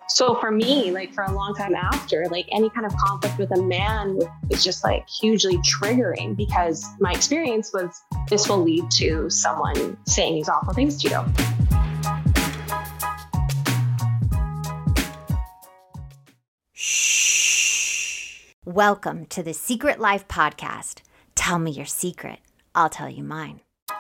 So for me, like for a long time after, like any kind of conflict with a man was just like hugely triggering, because my experience was this will lead to someone saying these awful things to you. Shh. Welcome to the Secret Life Podcast. Tell me your secret. I'll tell you mine.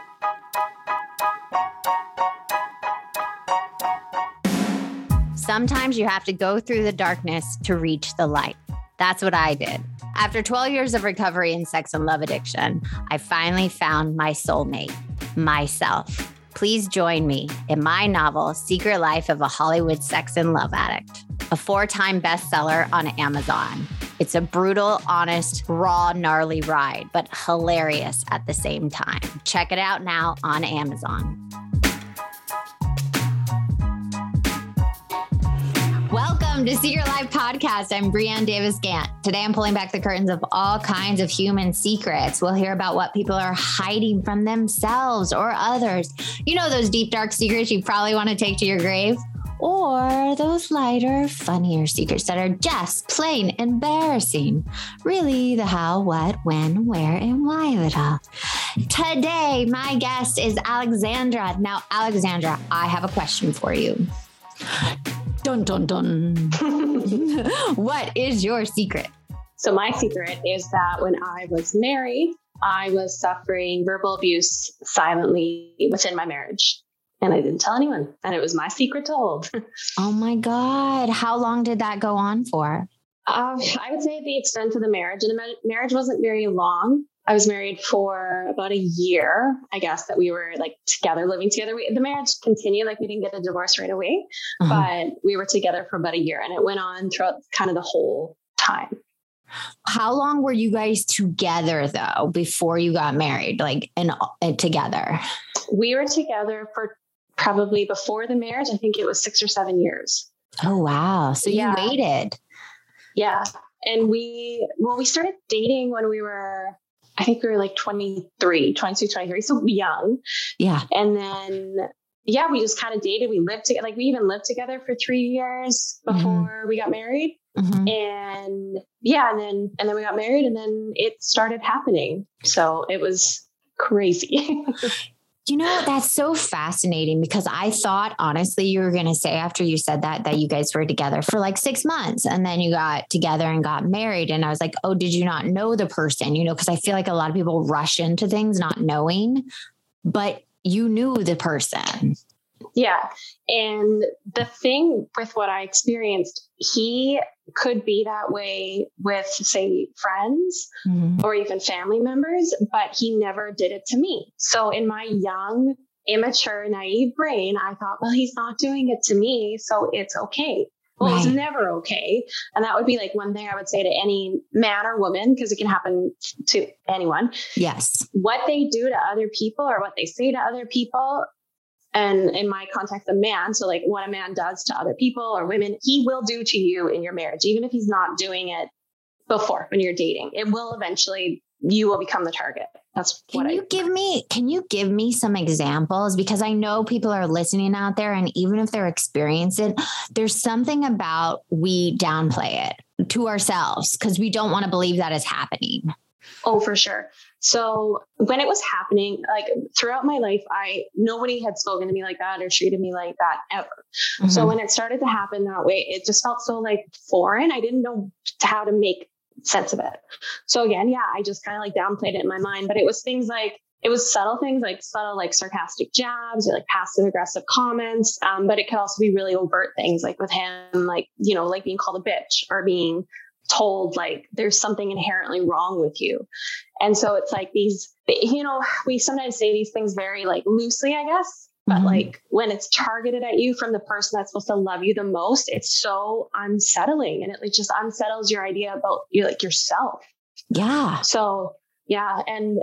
Sometimes you have to go through the darkness to reach the light. That's what I did. After 12 years of recovery in sex and love addiction, I finally found my soulmate, myself. Please join me in my novel, Secret Life of a Hollywood Sex and Love Addict, a 4-time bestseller on Amazon. It's a brutal, honest, raw, gnarly ride, but hilarious at the same time. Check it out now on Amazon. Welcome to Secret Life Podcast. I'm Brianne Davis-Gant. Today, I'm pulling back the curtains of all kinds of human secrets. We'll hear about what people are hiding from themselves or others. You know, those deep, dark secrets you probably want to take to your grave, or those lighter, funnier secrets that are just plain embarrassing. Really, the how, what, when, where, and why of it all. Today, my guest is Alexandra. Now, Alexandra, I have a question for you. Dun, dun, dun. What is your secret? So my secret is that when I was married, I was suffering verbal abuse silently within my marriage. And I didn't tell anyone. And it was my secret to hold. Oh my God. How long did that go on for? I would say the extent of the marriage. And the marriage wasn't very long. I was married for about a year, I guess, that we were like together, living together. The marriage continued, like we didn't get a divorce right away, but we were together for about a year, and it went on throughout kind of the whole time. How long were you guys together though, before you got married, like and together? We were together for probably before the marriage. I think it was 6 or 7 years. Oh, wow. So you waited. Yeah. And we started dating when we were, I think we were like 22, 23, so young. Yeah. And then, we just kind of dated. We lived together. Like we even lived together for 3 years before we got married. Mm-hmm. And then we got married, and then it started happening. So it was crazy. You know, that's so fascinating, because I thought, honestly, you were going to say after you said that you guys were together for like 6 months, and then you got together and got married. And I was like, oh, did you not know the person? You know, because I feel like a lot of people rush into things not knowing, but you knew the person. Yeah. And the thing with what I experienced, he could be that way with, say, friends or even family members, but he never did it to me. So in my young, immature, naive brain, I thought, well, he's not doing it to me, so it's okay. Well, It's never okay. And that would be like one thing I would say to any man or woman, because it can happen to anyone. Yes. What they do to other people or what they say to other people, and in my context, a man, so like what a man does to other people or women, he will do to you in your marriage, even if he's not doing it before when you're dating. It will eventually, you will become the target. That's what Can you give me some examples? Because I know people are listening out there, and even if they're experiencing it, there's something about we downplay it to ourselves because we don't want to believe that is happening. Oh, for sure. So when it was happening, like throughout my life, nobody had spoken to me like that or treated me like that ever. Mm-hmm. So when it started to happen that way, it just felt so like foreign. I didn't know how to make sense of it. So again, I just kind of like downplayed it in my mind, but it was subtle things like sarcastic jabs or like passive aggressive comments. But it could also be really overt things like with him, like, you know, like being called a bitch or being told like there's something inherently wrong with you. And so it's like these, you know, we sometimes say these things very like loosely, I guess, but like when it's targeted at you from the person that's supposed to love you the most, it's so unsettling, and it just unsettles your idea about you, like yourself. Yeah. So and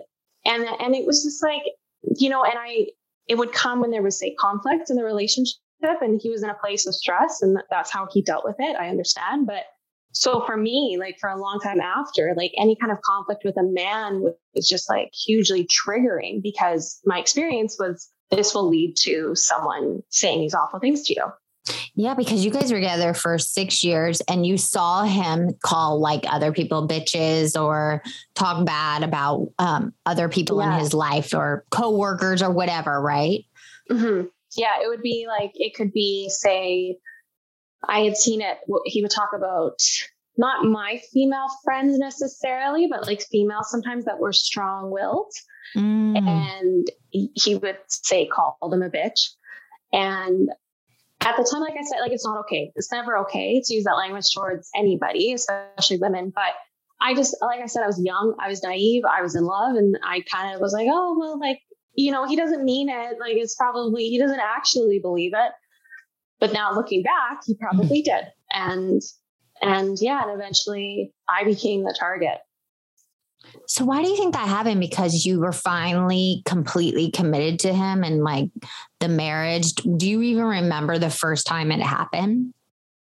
it was just like, you know, and it would come when there was, say, conflict in the relationship, and he was in a place of stress, and that's how he dealt with it. I understand. But so for me, like for a long time after, like any kind of conflict with a man was just like hugely triggering, because my experience was this will lead to someone saying these awful things to you. Yeah, because you guys were together for 6 years and you saw him call like other people bitches or talk bad about other people in his life or coworkers or whatever, right? Mm-hmm. Yeah, it would be like, it could be, say, I had seen it. He would talk about not my female friends necessarily, but like females sometimes that were strong-willed. And he would say, call them a bitch. And at the time, like I said, like, it's not okay. It's never okay to use that language towards anybody, especially women. But I just, like I said, I was young, I was naive, I was in love. And I kind of was like, oh, well, like, you know, he doesn't mean it. Like, it's probably, he doesn't actually believe it. But now looking back, he probably did. And eventually I became the target. So why do you think that happened? Because you were finally completely committed to him and like the marriage. Do you even remember the first time it happened?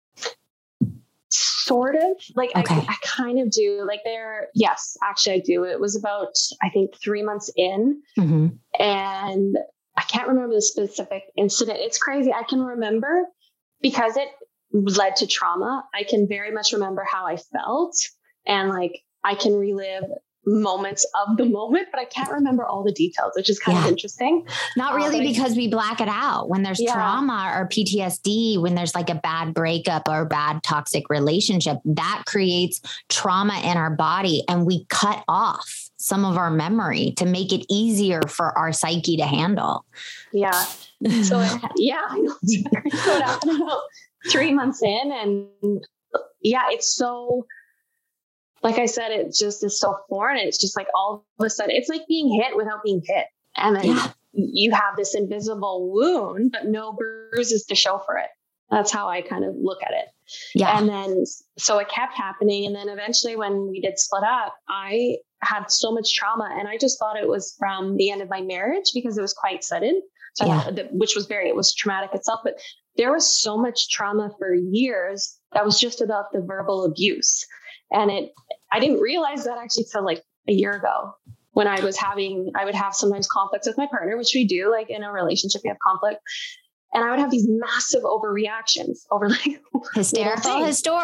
Sort of. Like, okay. I kind of do. Like yes, actually I do. It was about, I think, 3 months in. And I can't remember the specific incident. It's crazy. I can remember because it led to trauma. I can very much remember how I felt. And like, I can relive moments of the moment, but I can't remember all the details, which is kind of interesting. Not really, because we black it out when there's trauma or PTSD, when there's like a bad breakup or bad toxic relationship, that creates trauma in our body. And we cut off some of our memory to make it easier for our psyche to handle. Yeah. So I know. So it happened about 3 months in, and it's so, like I said, it just is so foreign. It's just like all of a sudden, it's like being hit without being hit. And then you have this invisible wound, but no bruises to show for it. That's how I kind of look at it. Yeah. And then, so it kept happening. And then eventually when we did split up, I had so much trauma, and I just thought it was from the end of my marriage because it was quite sudden, which was it was traumatic itself. But there was so much trauma for years that was just about the verbal abuse. And I didn't realize that actually till like a year ago, when I would have sometimes conflicts with my partner, which we do, like in a relationship, we have conflict. And I would have these massive overreactions over like hysterical.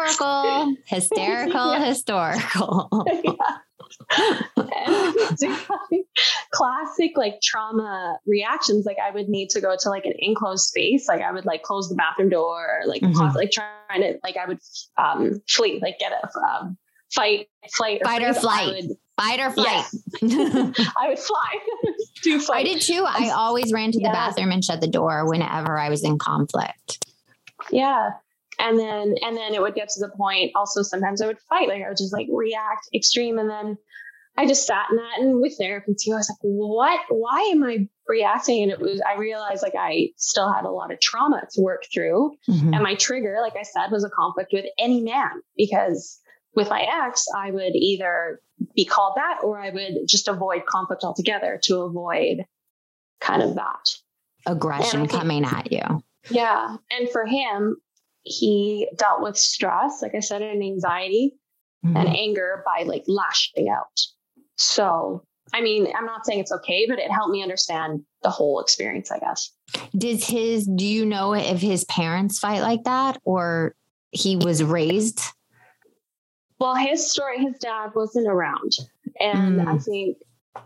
Classic like trauma reactions. Like I would need to go to like an enclosed space. Like I would like close the bathroom door, like like trying to, like I would flee, like get a fight or flight. Fight or flight. Yes. I would fly. I did too. I always ran to the bathroom and shut the door whenever I was in conflict. Yeah. And then it would get to the point also, sometimes I would fight. Like I would just like react extreme. And then I just sat in that, and with therapy too, I was like, why am I reacting? And I realized like I still had a lot of trauma to work through. And my trigger, like I said, was a conflict with any man, because with my ex, I would either be called that, or I would just avoid conflict altogether to avoid kind of that aggression coming at you. Yeah. And for him, he dealt with stress, like I said, and anxiety and anger by like lashing out. So, I mean, I'm not saying it's okay, but it helped me understand the whole experience, I guess. Do you know if his parents fight like that, or he was raised? Well, his story, his dad wasn't around. And I think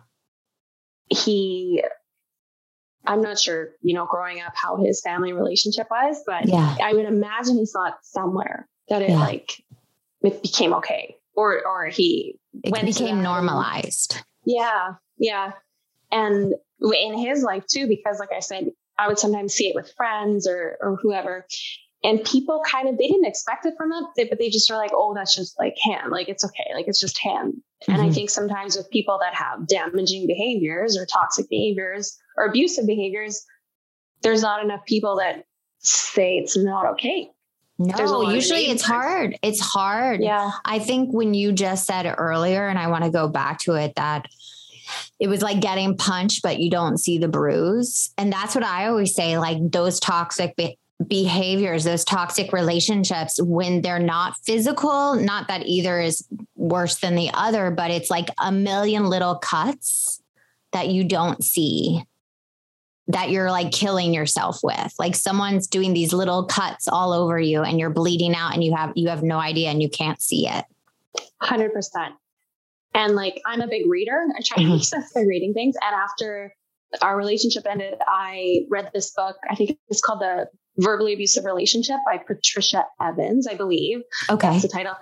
I'm not sure, growing up how his family relationship was, but I would imagine he saw it somewhere that it became okay, or it became normalized. Yeah. Yeah. And in his life too, because like I said, I would sometimes see it with friends or whoever, and people they didn't expect it from him, but they just are like, oh, that's just like him. Like, it's okay. Like, it's just him. And I think sometimes with people that have damaging behaviors or toxic behaviors or abusive behaviors, there's not enough people that say it's not okay. No, usually it's hard. It's hard. Yeah. I think when you just said it earlier, and I want to go back to it, that it was like getting punched, but you don't see the bruise. And that's what I always say, like those toxic behaviors, those toxic relationships, when they're not physical, not that either is worse than the other, but it's like a million little cuts that you don't see that you're like killing yourself with. Like someone's doing these little cuts all over you and you're bleeding out and you have no idea and you can't see it. 100%. And like, I'm a big reader. I try to access by reading things. And after our relationship ended, I read this book. I think it's called The Verbally Abusive Relationship by Patricia Evans, I believe. Okay. That's the title.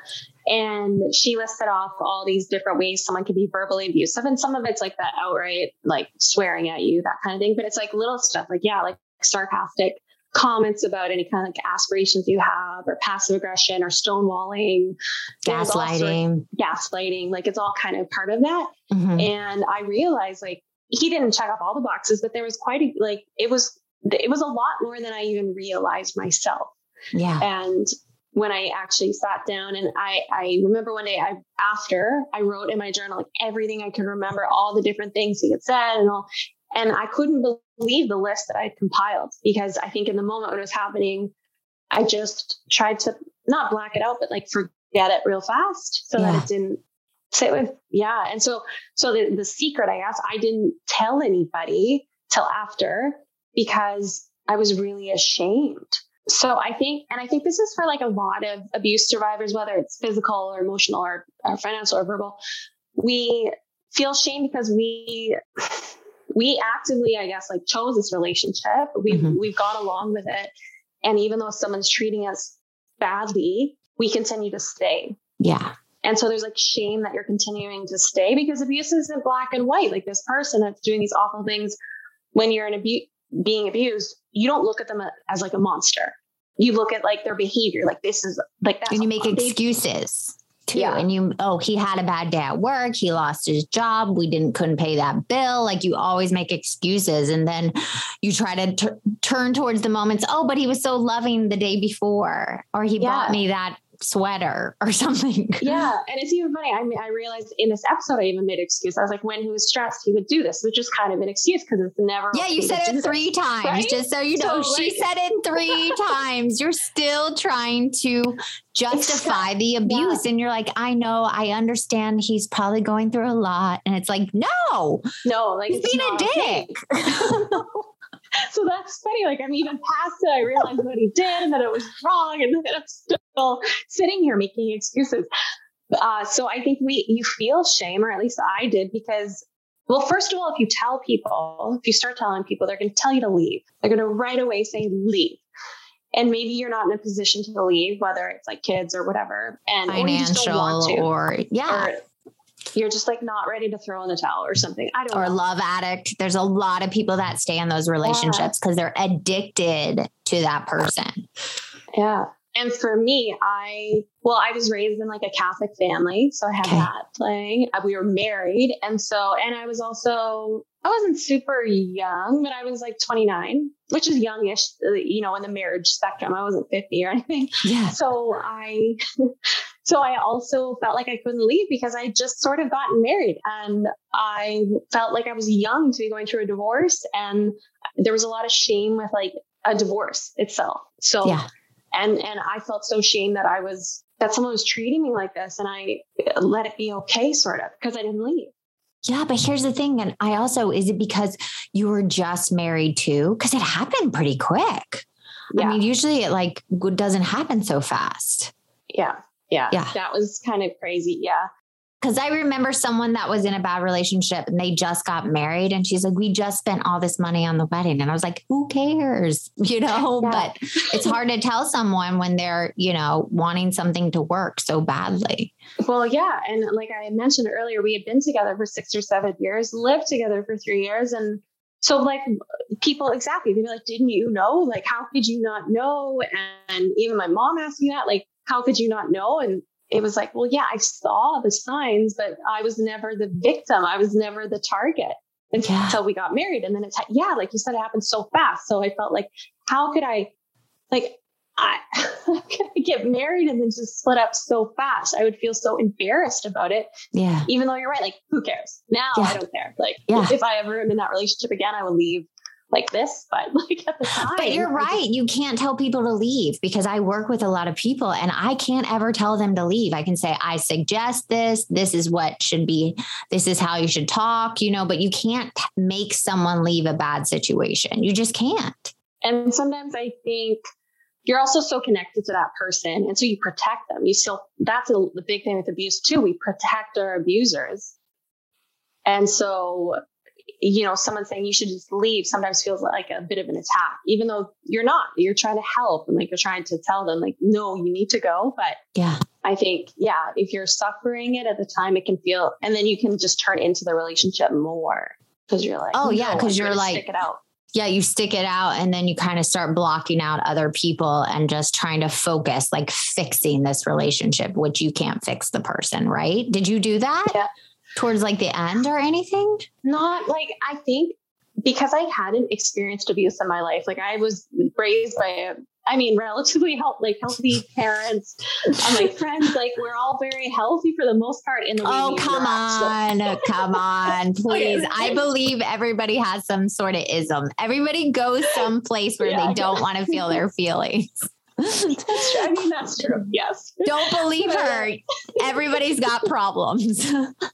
And she listed off all these different ways someone can be verbally abusive. And some of it's like that outright, like swearing at you, that kind of thing. But it's like little stuff like, yeah, like sarcastic comments about any kind of like aspirations you have, or passive aggression, or stonewalling, gaslighting, like it's all kind of part of that. Mm-hmm. And I realized like he didn't check off all the boxes, but there was quite a, like, it was a lot more than I even realized myself. Yeah. And when I actually sat down and I remember one day after I wrote in my journal, like everything I could remember, all the different things he had said and all, and I couldn't believe the list that I'd compiled, because I think in the moment when it was happening, I just tried to not black it out, but like forget it real fast so that it didn't sit with. Yeah. And so the secret, I guess, I didn't tell anybody till after, because I was really ashamed. So I think this is for like a lot of abuse survivors, whether it's physical or emotional or financial or verbal, we feel shame because we actively, I guess, like chose this relationship. We've gone along with it. And even though someone's treating us badly, we continue to stay. Yeah. And so there's like shame that you're continuing to stay, because abuse isn't black and white. Like this person that's doing these awful things, when you're being abused, you don't look at them as like a monster. You look at like their behavior, like this is like that. And you make excuses too. Yeah. And he had a bad day at work. He lost his job. We couldn't pay that bill. Like you always make excuses. And then you try to turn towards the moments. Oh, but he was so loving the day before, or he bought me that sweater or something. Yeah. And it's even funny. I realized in this episode, I even made an excuse. I was like, when he was stressed, he would do this, which is kind of an excuse because it's never. Yeah. You said it 3 times, right? Just so you know, she said it 3 times. You're still trying to justify the abuse. Yeah. And you're like, I know, I understand he's probably going through a lot. And it's like, no, like he's being a dick. So that's funny. Like I'm even past it. I realized what he did and that it was wrong. And then I'm still sitting here making excuses. So I think you feel shame, or at least I did, because, well, first of all, if you start telling people, they're going to tell you to leave. They're going to right away say, leave. And maybe you're not in a position to leave, whether it's like kids or whatever. And financial, or you just don't want to. Or you're just like not ready to throw in the towel or something. I don't know. Or love addict. There's a lot of people that stay in those relationships because they're addicted to that person. Yeah. And for me, I was raised in like a Catholic family. So I had that playing. We were married. And I wasn't super young, but I was like 29, which is youngish, in the marriage spectrum. I wasn't 50 or anything. Yeah. So I also felt like I couldn't leave because I just sort of gotten married, and I felt like I was young to be going through a divorce. And there was a lot of shame with like a divorce itself. So, and I felt so ashamed that someone was treating me like this, and I let it be okay, sort of, because I didn't leave. Yeah. But here's the thing. And is it because you were just married too? Because it happened pretty quick. Yeah. I mean, usually it doesn't happen so fast. Yeah. That was kind of crazy. Yeah. Because I remember someone that was in a bad relationship and they just got married, and she's like, we just spent all this money on the wedding. And I was like, who cares? But it's hard to tell someone when they're, wanting something to work so badly. Well, yeah. And like I mentioned earlier, we had been together for 6 or 7 years, lived together for 3 years. And so like people, exactly. They'd be like, didn't you know? Like, how could you not know? And even my mom asked me that, like, how could you not know? And it was like, well, yeah, I saw the signs, but I was never the victim. I was never the target until we got married. And then like you said, it happened so fast. So I felt like, how could I get married and then just split up so fast? I would feel so embarrassed about it. Yeah. Even though you're right. Like, who cares? Now I don't care. Like if I ever am in that relationship again, I will leave like this, but like at the time. But you're right. You can't tell people to leave, because I work with a lot of people and I can't ever tell them to leave. I can say, I suggest this. This is what should be. This is how you should talk, but you can't make someone leave a bad situation. You just can't. And sometimes I think you're also so connected to that person. And so you protect them. That's the big thing with abuse too. We protect our abusers. And so, someone saying you should just leave sometimes feels like a bit of an attack, even though you're not. You're trying to help, and like you're trying to tell them like, no, you need to go. But yeah, I think, if you're suffering it at the time, it can feel, and then you can just turn into the relationship more because you're like, because you're like, stick it out. Yeah, you stick it out, and then you kind of start blocking out other people and just trying to focus, like fixing this relationship, which you can't fix the person, right? Did you do that? Yeah. Towards like the end or anything? Not like, I think because I hadn't experienced abuse in my life, like I was raised by relatively healthy parents. My friends, like we're all very healthy for the most part in the way we interact. Come on, please. I believe everybody has some sort of ism. Everybody goes someplace where they don't want to feel their feelings. That's true. That's true. Yes. Don't believe her. Everybody's got problems.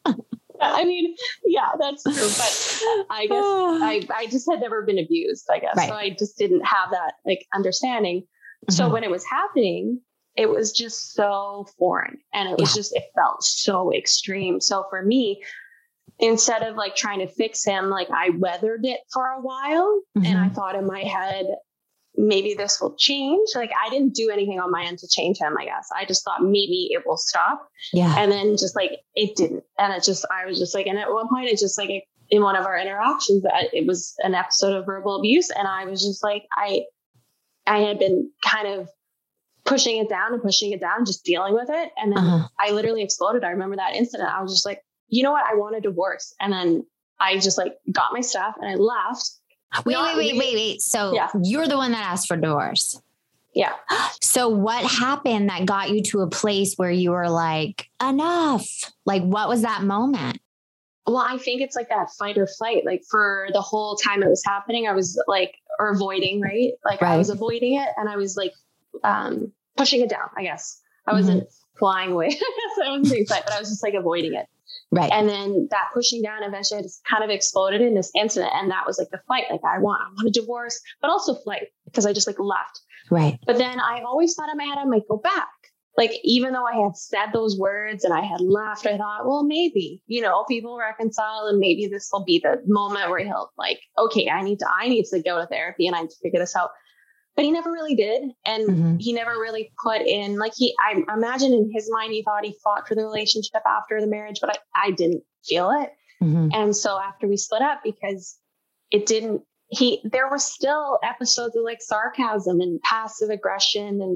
That's true. But I guess I just had never been abused, I guess. Right. So I just didn't have that like understanding. Mm-hmm. So when it was happening, it was just so foreign, and it was it felt so extreme. So for me, instead of like trying to fix him, like I weathered it for a while, and I thought in my head, maybe this will change. Like I didn't do anything on my end to change him, I guess. I just thought maybe it will stop. Yeah. And then just like, it didn't. And I was just like, and at one point, it's just like in one of our interactions, it was an episode of verbal abuse. And I was just like, I had been kind of pushing it down, just dealing with it. And then I literally exploded. I remember that incident. I was just like, you know what? I want a divorce. And then I just like got my stuff and I left. Wait. So you're the one that asked for divorce. Yeah. So what happened that got you to a place where you were like, enough? Like, what was that moment? Well, I think it's like that fight or flight. Like for the whole time it was happening, I was like, or avoiding, right? Like I was avoiding it, and I was like, pushing it down, I guess. I wasn't flying away. So I wasn't doing fight, but I was just like avoiding it. Right. And then that pushing down eventually just kind of exploded in this incident. And that was like the fight. Like I want a divorce, but also flight, because I just like left. Right. But then I always thought in my head, I might go back. Like, even though I had said those words and I had left, I thought, well, maybe, people reconcile, and maybe this will be the moment where he'll like, okay, I need to go to therapy and I need to figure this out. But he never really did. And he never really put in, like I imagine in his mind, he thought he fought for the relationship after the marriage, but I didn't feel it. And so after we split up, because there were still episodes of like sarcasm and passive aggression. And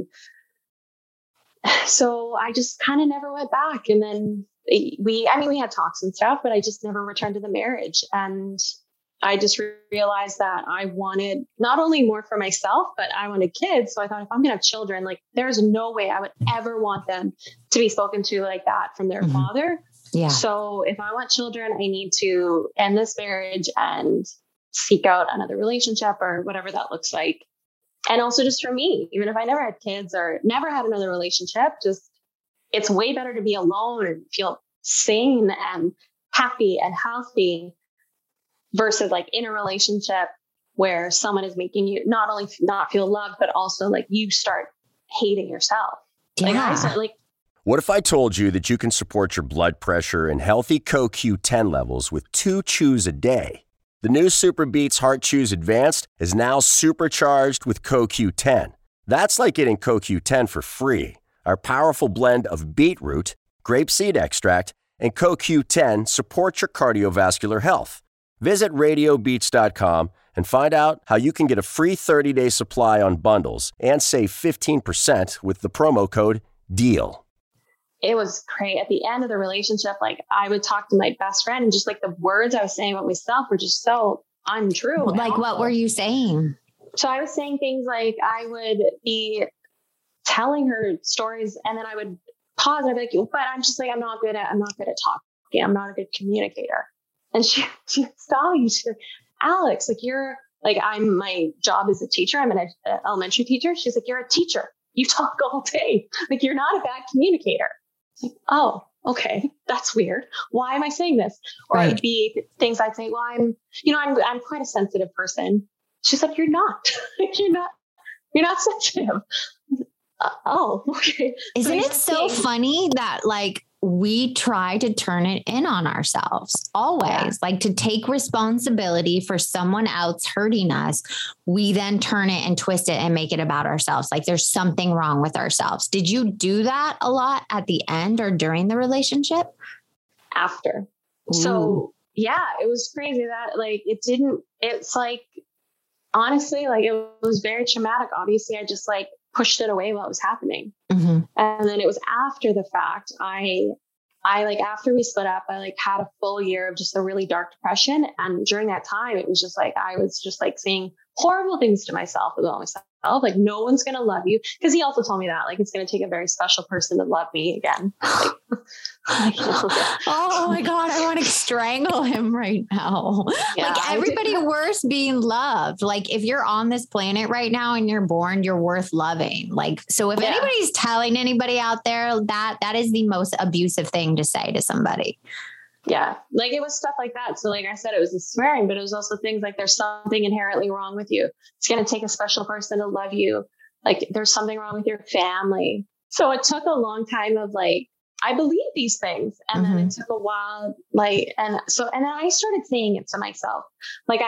so I just kind of never went back. And then we had talks and stuff, but I just never returned to the marriage. And I just realized that I wanted not only more for myself, but I wanted kids. So I thought, if I'm going to have children, like there's no way I would ever want them to be spoken to like that from their father. Yeah. So if I want children, I need to end this marriage and seek out another relationship or whatever that looks like. And also just for me, even if I never had kids or never had another relationship, just it's way better to be alone and feel sane and happy and healthy versus like in a relationship where someone is making you not only not feel loved, but also like you start hating yourself. Yeah. What if I told you that you can support your blood pressure and healthy CoQ10 levels with 2 chews a day? The new Super Beats Heart Chews Advanced is now supercharged with CoQ10. That's like getting CoQ10 for free. Our powerful blend of beetroot, grapeseed extract, and CoQ10 supports your cardiovascular health. Visit radiobeats.com and find out how you can get a free 30-day supply on bundles and save 15% with the promo code DEAL. It was great. At the end of the relationship, like I would talk to my best friend and just like the words I was saying about myself were just so untrue. Like what were you saying? So I was saying things like I would be telling her stories and then I would pause and I'd be like, but I'm just like, I'm not good at talking. I'm not a good communicator. And she stopped me. She's like, Alex, like you're Like my job is a teacher. I'm an elementary teacher. She's like, you're a teacher. You talk all day. Like, you're not a bad communicator. Like, oh, okay. That's weird. Why am I saying this? Or it'd be things I'd say, well, I'm quite a sensitive person. She's like, you're not, you're not sensitive. Oh, okay. Isn't it so funny that like we try to turn it in on ourselves always, like to take responsibility for someone else hurting us. We then turn it and twist it and make it about ourselves. Like there's something wrong with ourselves. Did you do that a lot at the end or during the relationship? After. Ooh. So yeah, it was crazy that like, it's like, honestly, like it was very traumatic. Obviously I just like pushed it away while it was happening. Mm-hmm. And then it was after the fact, I like, after we split up, I like had a full year of just a really dark depression. And during that time, it was just like, I was just like saying horrible things to myself about myself. Like, no one's going to love you. Cause he also told me that like, it's going to take a very special person to love me again. Like, oh my God, I want to strangle him right now. Yeah, like everybody worth being loved. Like if you're on this planet right now and you're born, you're worth loving. Like, so if anybody's telling anybody out there that is the most abusive thing to say to somebody. Yeah. Like it was stuff like that. So like I said, it was the swearing, but it was also things like there's something inherently wrong with you. It's going to take a special person to love you. Like there's something wrong with your family. So it took a long time of like, I believe these things. And then it took a while, like, and then I started saying it to myself. Like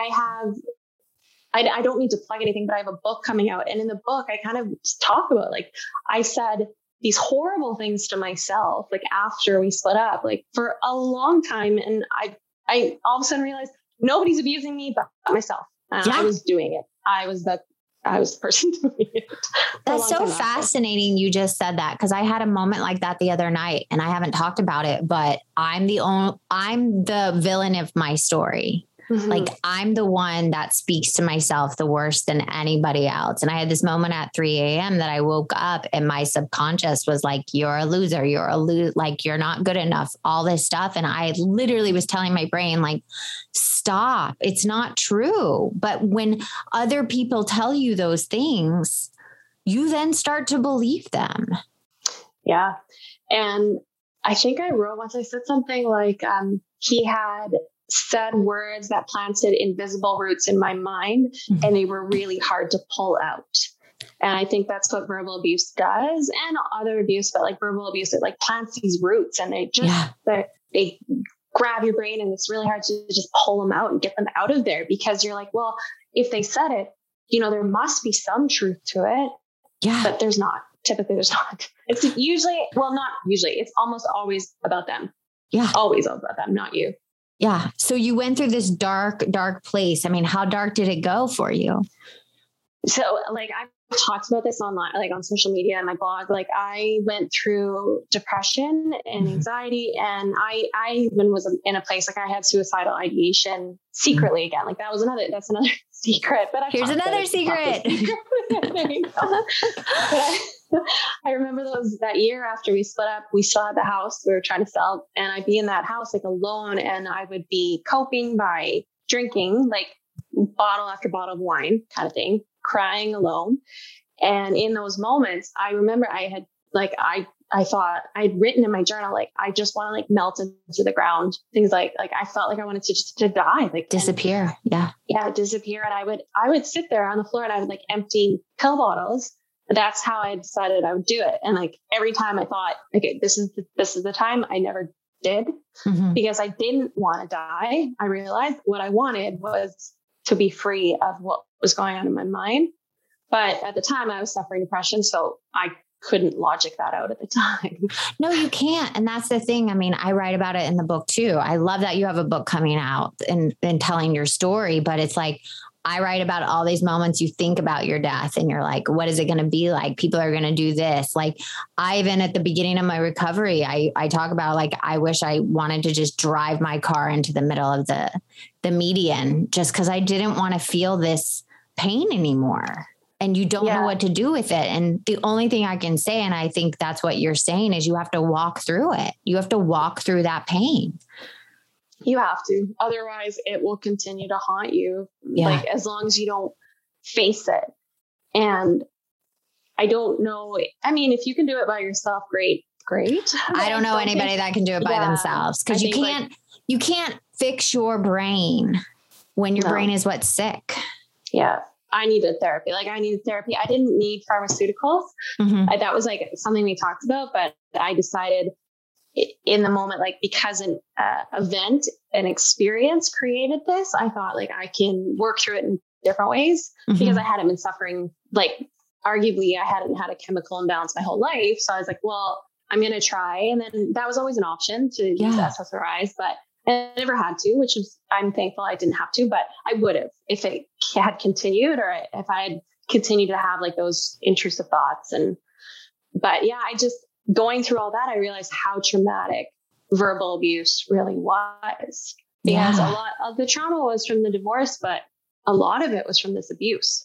I don't need to plug anything, but I have a book coming out. And in the book, I kind of talk about, like, I said these horrible things to myself, like after we split up, like for a long time. And I all of a sudden realized nobody's abusing me but myself. I was doing it. I was the person doing it. That's so fascinating. You just said that because I had a moment like that the other night and I haven't talked about it, but I'm the villain of my story. Mm-hmm. Like I'm the one that speaks to myself the worst than anybody else. And I had this moment at 3 a.m. that I woke up and my subconscious was like, you're a loser. Like, you're not good enough, all this stuff. And I literally was telling my brain, like, stop, it's not true. But when other people tell you those things, you then start to believe them. Yeah. And I think I wrote once, I said something like, he had said words that planted invisible roots in my mind, and they were really hard to pull out. And I think that's what verbal abuse does, and other abuse, but like verbal abuse, it like plants these roots, and they just they grab your brain, and it's really hard to just pull them out and get them out of there, because you're like, well, if they said it, there must be some truth to it. Yeah, but there's not. Typically, there's not. It's usually, well, not usually. It's almost always about them. Yeah, always about them, not you. Yeah. So you went through this dark, dark place. I mean, how dark did it go for you? So like I've talked about this online, like on social media and my blog. Like I went through depression and anxiety, and I even was in a place like I had suicidal ideation secretly again. Like that's another secret. But here's another secret. I remember that year after we split up, we still had the house we were trying to sell, and I'd be in that house like alone, and I would be coping by drinking like bottle after bottle of wine kind of thing, crying alone. And in those moments, I remember I had like, I thought I'd written in my journal, like, I just want to like melt into the ground. Things like I felt like I wanted to just to die, like disappear. Disappear. And I would sit there on the floor and I would like empty pill bottles. That's how I decided I would do it. And like every time I thought, okay, this is the time, I never did, because I didn't want to die. I realized what I wanted was to be free of what was going on in my mind. But at the time I was suffering depression, so I couldn't logic that out at the time. No, you can't. And that's the thing. I mean, I write about it in the book too. I love that you have a book coming out and telling your story, but it's like, I write about all these moments you think about your death and you're like, what is it going to be like? People are going to do this. Like even at the beginning of my recovery, I talk about like, I wish I wanted to just drive my car into the middle of the median, just because I didn't want to feel this pain anymore. And you don't know what to do with it. And the only thing I can say, and I think that's what you're saying, is you have to walk through it. You have to walk through that pain. You have to. Otherwise, it will continue to haunt you. Like, as long as you don't face it. And I don't know. I mean, if you can do it by yourself, great. I don't know anybody that can do it by themselves, because you can't fix your brain when your brain is what's sick. Yeah. I needed therapy. Like, I needed therapy. I didn't need pharmaceuticals. That was like something we talked about, but I decided in the moment, like, because an event, an experience created this, I thought, like, I can work through it in different ways because I hadn't been suffering. Like, arguably I hadn't had a chemical imbalance my whole life. So I was like, well, I'm going to try. And then that was always an option to use SSRIs, but I never had to, which is, I'm thankful I didn't have to, but I would have if it had continued, or if I had continued to have like those intrusive thoughts. But I just, going through all that, I realized how traumatic verbal abuse really was, because a lot of the trauma was from the divorce, but a lot of it was from this abuse.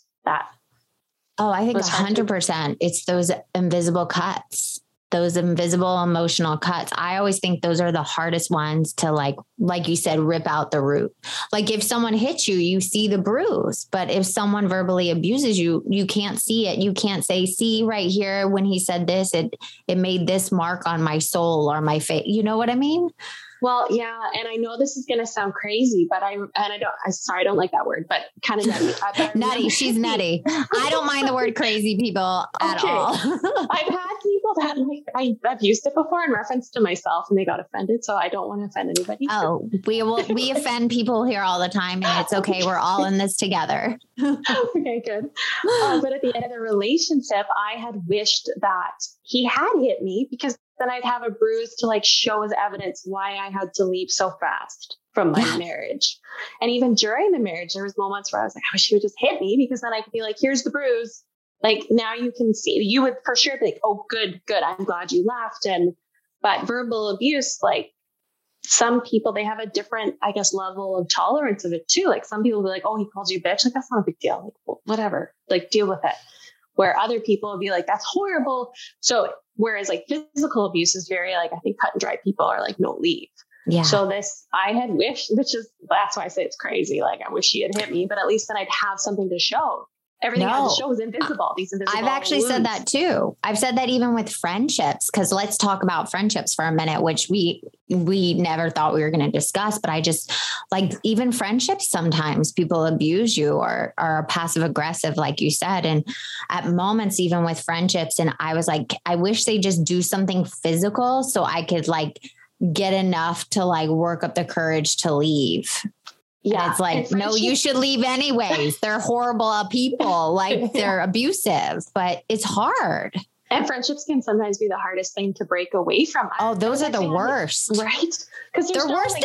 I think 100%. It's those invisible cuts, those invisible emotional cuts. I always think those are the hardest ones to like you said, rip out the root. Like, if someone hits you, you see the bruise, but if someone verbally abuses you, you can't see it. You can't say, see right here, when he said this, it made this mark on my soul or my face. You know what I mean? Well, yeah. And I know this is going to sound crazy, but I don't like that word, but kind of nutty. Nutty. She's nutty. I don't mind the word crazy, people, at all. I've had people that I've used it before in reference to myself and they got offended. So I don't want to offend anybody. Oh, we offend people here all the time, and it's okay. We're all in this together. Okay, good. But at the end of the relationship, I had wished that he had hit me, because then I'd have a bruise to like show as evidence why I had to leave so fast from my marriage. And even during the marriage, there was moments where I was like, I wish he would just hit me, because then I could be like, here's the bruise. Like, now you can see. You would for sure be like, oh, good. I'm glad you left. But verbal abuse, like, some people, they have a different, I guess, level of tolerance of it too. Like, some people will be like, oh, he called you a bitch. Like, that's not a big deal. Like, well, whatever, like, deal with it. Where other people will be like, that's horrible. So whereas like physical abuse is very like, I think cut and dry, people are like, no, leave. Yeah. So this, I had wished, that's why I say it's crazy. Like, I wish he had hit me, but at least then I'd have something to show. Everything on the show is invisible. These invisible I've actually wounds. said that too. I've said that even with friendships, because let's talk about friendships for a minute, which we never thought we were going to discuss. But I just like, even friendships, sometimes people abuse you or are passive aggressive, like you said. And at moments, even with friendships, and I was like, I wish they just do something physical so I could like get enough to like work up the courage to leave. Yeah. And it's like, no, you should leave anyways. They're horrible people. Like, they're abusive, but it's hard. And friendships can sometimes be the hardest thing to break away from. Oh, those are the worst. Right? Because they're worse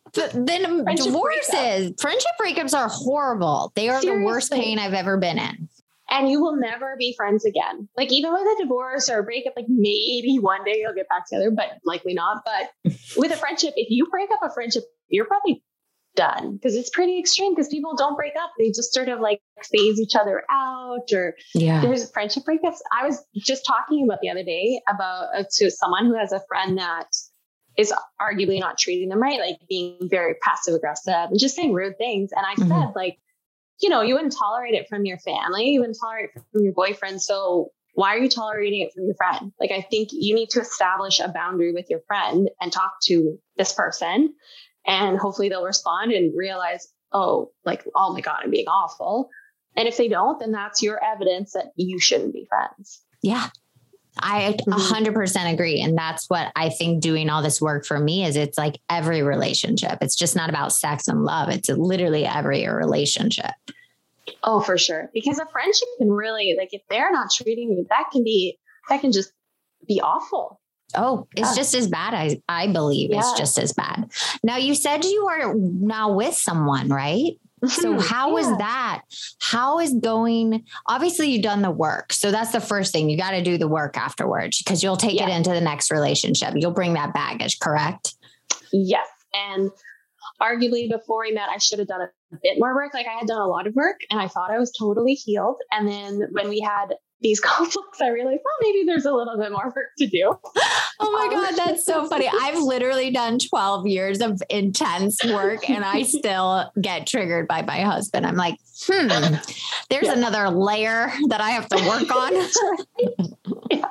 than divorces. Friendship breakups are horrible. They are the worst pain I've ever been in. And you will never be friends again. Like, even with a divorce or a breakup, like, maybe one day you'll get back together, but likely not. But with a friendship, if you break up a friendship, you're probably done, because it's pretty extreme, because people don't break up. They just sort of like phase each other out, or there's friendship breakups. I was just talking about the other day to someone who has a friend that is arguably not treating them right, like being very passive aggressive and just saying rude things. And I said, like, you wouldn't tolerate it from your family. You wouldn't tolerate it from your boyfriend. So why are you tolerating it from your friend? Like, I think you need to establish a boundary with your friend and talk to this person. And hopefully they'll respond and realize, oh my God, I'm being awful. And if they don't, then that's your evidence that you shouldn't be friends. Yeah, I 100% agree. And that's what I think doing all this work for me is. It's like every relationship. It's just not about sex and love. It's literally every relationship. Oh, for sure. Because a friendship can really, like, if they're not treating you, that can just be awful. Oh, it's just as bad. I believe it's just as bad. Now, you said you are now with someone, right? So how is that? How is going? Obviously, you've done the work. So that's the first thing. You got to do the work afterwards, because you'll take it into the next relationship. You'll bring that baggage, correct? Yes. And arguably before we met, I should have done a bit more work. Like, I had done a lot of work and I thought I was totally healed. And then when we had these conflicts, I realized, maybe there's a little bit more work to do. Oh my God, that's so funny. I've literally done 12 years of intense work and I still get triggered by my husband. I'm like, there's another layer that I have to work on. Yeah.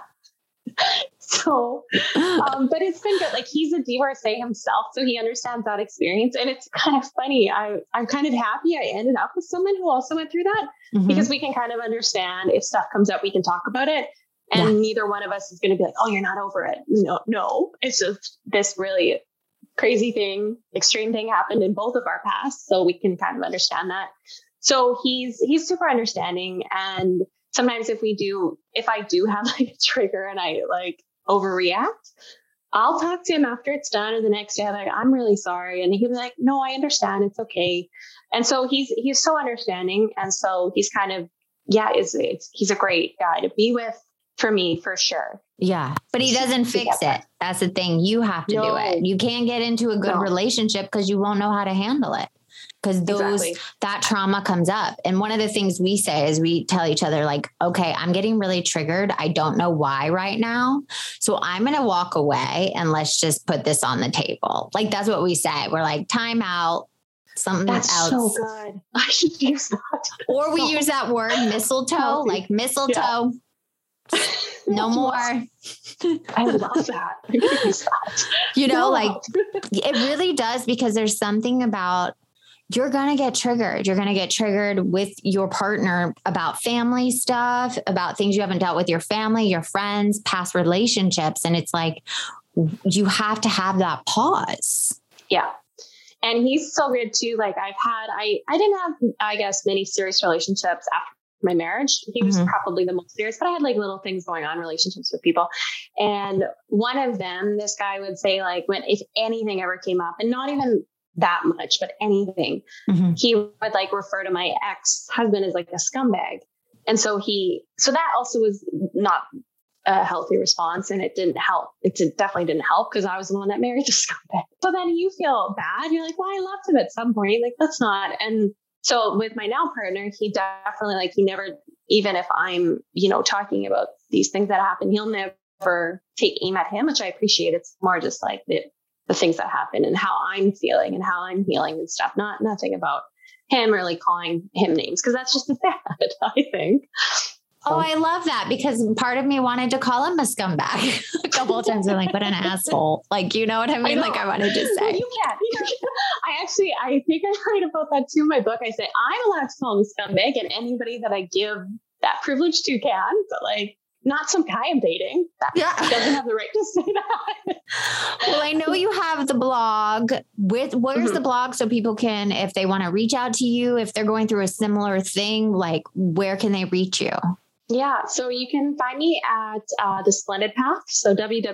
So, but it's been good. Like he's a divorcee himself, so he understands that experience. And it's kind of funny. I'm kind of happy I ended up with someone who also went through that because we can kind of understand if stuff comes up, we can talk about it. And neither one of us is going to be like, oh, you're not over it. No, it's just this really crazy thing, extreme thing happened in both of our pasts. So we can kind of understand that. So he's super understanding. And sometimes if I do have like a trigger and I like overreact, I'll talk to him after it's done. And the next day I'm like, I'm really sorry. And he'll be like, no, I understand. It's okay. And so he's so understanding. And so he's kind of, he's a great guy to be with. For me, for sure. Yeah. But he doesn't fix it. That's the thing. You have to do it. You can't get into a good relationship because you won't know how to handle it. Because that trauma comes up. And one of the things we say is we tell each other like, okay, I'm getting really triggered. I don't know why right now. So I'm going to walk away and let's just put this on the table. Like, that's what we say. We're like, time out. Something That's else. So good. I should use that. Or we use that word mistletoe, like mistletoe. Yeah. No more. I love that. Like it really does, because there's something about you're going to get triggered. You're going to get triggered with your partner about family stuff, about things you haven't dealt with your family, your friends, past relationships. And it's like, you have to have that pause. Yeah. And he's so good too. Like I didn't have, I guess, many serious relationships after my marriage. He was probably the most serious, but I had like little things going on, relationships with people. And one of them, this guy would say like, if anything ever came up, and not even that much, but anything, he would like refer to my ex-husband as like a scumbag. And so that also was not a healthy response, and it didn't help. Definitely didn't help because I was the one that married the scumbag. So then you feel bad. You're like, well, I loved him at some point. Like, that's not. And so with my now partner, he definitely he never, even if I'm, talking about these things that happen, he'll never take aim at him, which I appreciate. It's more just like the things that happen and how I'm feeling and how I'm healing and stuff. Nothing about him really calling him names, because that's just a bad, I think. Oh, I love that, because part of me wanted to call him a scumbag a couple of times. I'm like, what an asshole. Like, you know what I mean? I wanted to say. You can't. I think I write about that too in my book. I say, I'm allowed to call him a scumbag, and anybody that I give that privilege to can, but like, not some guy I'm dating. That doesn't have the right to say that. Well, I know you have the blog. Where's the blog, so people can, if they want to reach out to you, if they're going through a similar thing, like where can they reach you? Yeah. So you can find me at The Splendid Path. So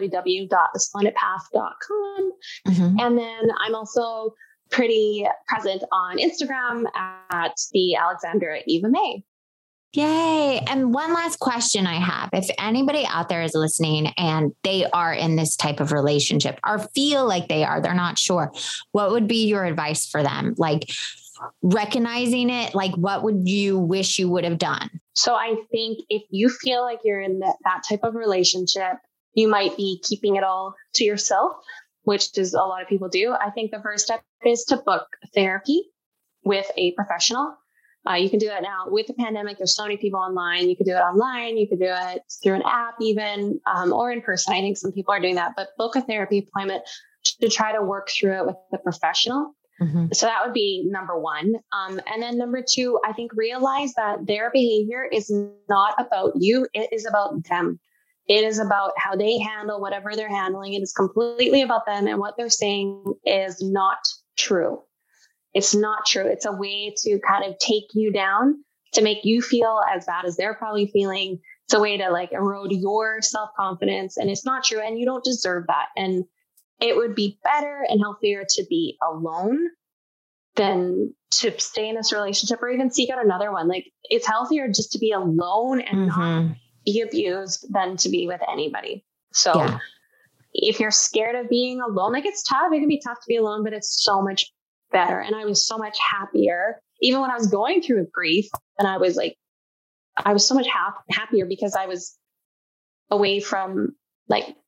www.thesplendidpath.com. And then I'm also pretty present on Instagram at the Alexandra Eva May. Yay. And one last question I have. If anybody out there is listening and they are in this type of relationship or feel like they're not sure, what would be your advice for them? Like recognizing it, like what would you wish you would have done? So I think if you feel like you're in that type of relationship, you might be keeping it all to yourself, which is a lot of people do. I think the first step is to book therapy with a professional. You can do that now with the pandemic. There's so many people online. You could do it online. You could do it through an app even, or in person. I think some people are doing that, but book a therapy appointment to try to work through it with a professional. So that would be number one. And then number two, I think realize that their behavior is not about you. It is about them. It is about how they handle whatever they're handling. It is completely about them, and what they're saying is not true. It's not true. It's a way to kind of take you down, to make you feel as bad as they're probably feeling. It's a way to like erode your self-confidence, and it's not true. And you don't deserve that. And it would be better and healthier to be alone than to stay in this relationship or even seek out another one. Like, it's healthier just to be alone and not be abused than to be with anybody. So if you're scared of being alone, like, it's tough. It can be tough to be alone, but it's so much better. And I was so much happier, even when I was going through grief. And I was so much happier because I was away from like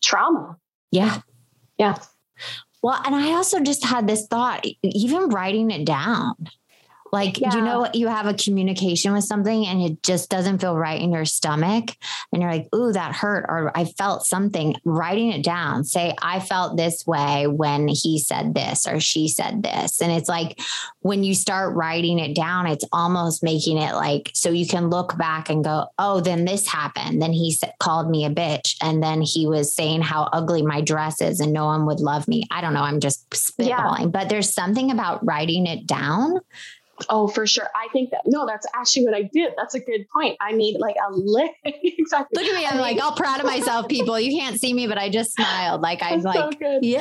trauma. Yeah. Yeah. Well, and I also just had this thought, even writing it down. Like, you know, you have a communication with something and it just doesn't feel right in your stomach. And you're like, ooh, that hurt. Or I felt something. Writing it down. Say, I felt this way when he said this or she said this. And it's like, when you start writing it down, it's almost making it like, so you can look back and go, oh, then this happened. Then he called me a bitch. And then he was saying how ugly my dress is and no one would love me. I don't know. I'm just spitballing, but there's something about writing it down. Oh, for sure. I think that's actually what I did. That's a good point. I made like a list. Exactly. Look at me. I'm like all proud of myself, people. You can't see me, but I just smiled. Like I'm like, so good. Yeah.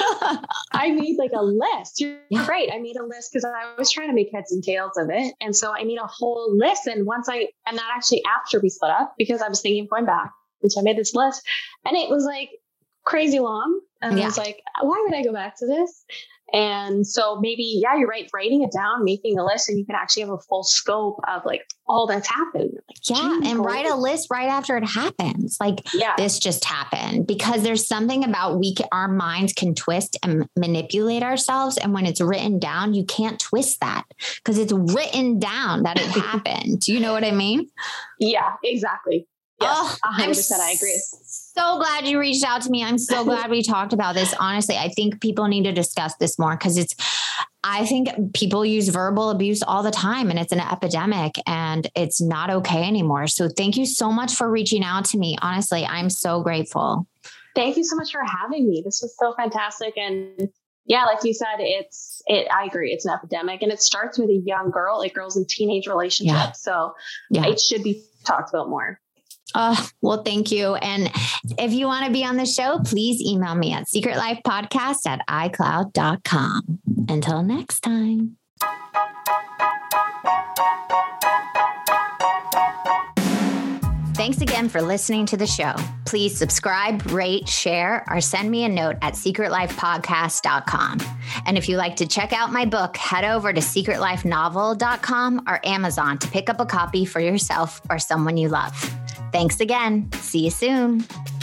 I made like a list. You're right. I made a list because I was trying to make heads and tails of it. And so I made a whole list. And that actually after we split up, because I was thinking of going back, which I made this list and it was like crazy long. And I was like, why would I go back to this? And so maybe, you're right. Writing it down, making a list, and you can actually have a full scope of like all that's happened. Like, and write a list right after it happens. Like this just happened, because there's something about our minds can twist and manipulate ourselves. And when it's written down, you can't twist that because it's written down that it happened. Do you know what I mean? Yeah, exactly. Yes, 100%. I agree. So glad you reached out to me. I'm so glad we talked about this. Honestly, I think people need to discuss this more because I think people use verbal abuse all the time and it's an epidemic and it's not okay anymore. So thank you so much for reaching out to me. Honestly, I'm so grateful. Thank you so much for having me. This was so fantastic. And like you said, I agree. It's an epidemic and it starts with a young girl, like girls in teenage relationships. Yeah. So it should be talked about more. Oh, well, thank you. And if you want to be on the show, please email me at secretlifepodcast@icloud.com. Until next time. Thanks again for listening to the show. Please subscribe, rate, share, or send me a note at secretlifepodcast.com. And if you'd like to check out my book, head over to secretlifenovel.com or Amazon to pick up a copy for yourself or someone you love. Thanks again. See you soon.